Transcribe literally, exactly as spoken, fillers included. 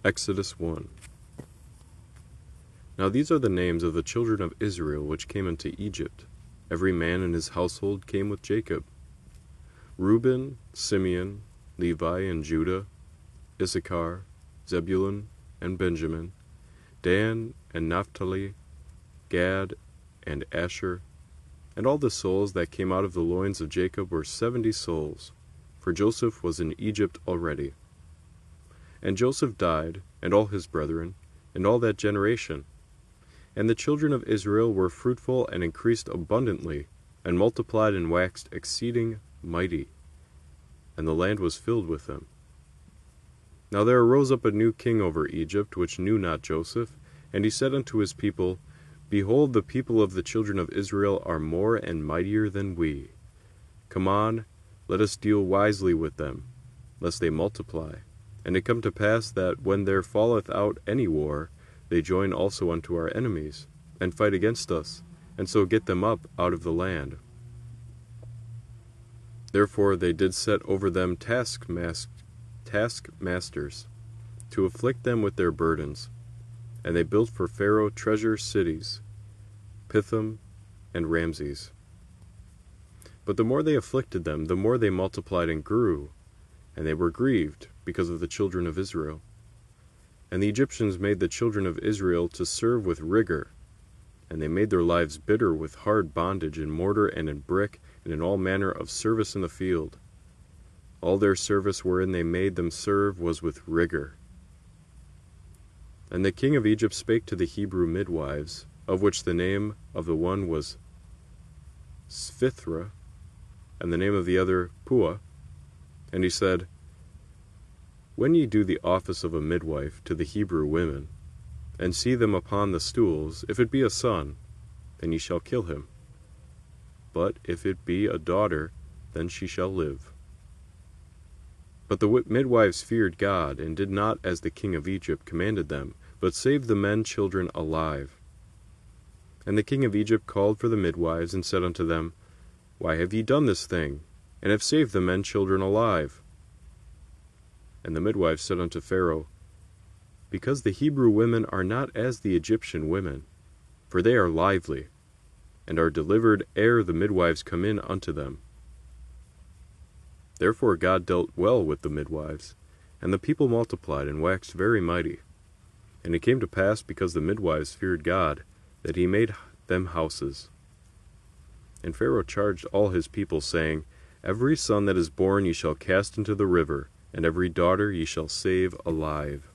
Exodus one. Now these are the names of the children of Israel which came into Egypt. Every man in his household came with Jacob: Reuben, Simeon, Levi, and Judah, Issachar, Zebulun, and Benjamin, Dan, and Naphtali, Gad, and Asher. And all the souls that came out of the loins of Jacob were seventy souls, for Joseph was in Egypt already. And Joseph died, and all his brethren, and all that generation. And the children of Israel were fruitful and increased abundantly, and multiplied and waxed exceeding mighty, and the land was filled with them. Now there arose up a new king over Egypt, which knew not Joseph, and he said unto his people, Behold, the people of the children of Israel are more and mightier than we. Come on, let us deal wisely with them, lest they multiply. And it come to pass that, when there falleth out any war, they join also unto our enemies, and fight against us, and so get them up out of the land. Therefore they did set over them taskmasters, taskmasters, to afflict them with their burdens. And they built for Pharaoh treasure cities, Pithom and Ramses. But the more they afflicted them, the more they multiplied and grew, and they were grieved because of the children of Israel. And the Egyptians made the children of Israel to serve with rigor, and they made their lives bitter with hard bondage in mortar and in brick, and in all manner of service in the field. All their service wherein they made them serve was with rigor. And the king of Egypt spake to the Hebrew midwives, of which the name of the one was Sphithra, and the name of the other Puah. And he said, When ye do the office of a midwife to the Hebrew women, and see them upon the stools, if it be a son, then ye shall kill him. But if it be a daughter, then she shall live. But the midwives feared God, and did not as the king of Egypt commanded them, but saved the men children alive. And the king of Egypt called for the midwives, and said unto them, Why have ye done this thing, and have saved the men children alive? And the midwives said unto Pharaoh, Because the Hebrew women are not as the Egyptian women, for they are lively, and are delivered ere the midwives come in unto them. Therefore God dealt well with the midwives, and the people multiplied and waxed very mighty. And it came to pass, because the midwives feared God, that he made them houses. And Pharaoh charged all his people, saying, Every son that is born ye shall cast into the river, and every daughter ye shall save alive.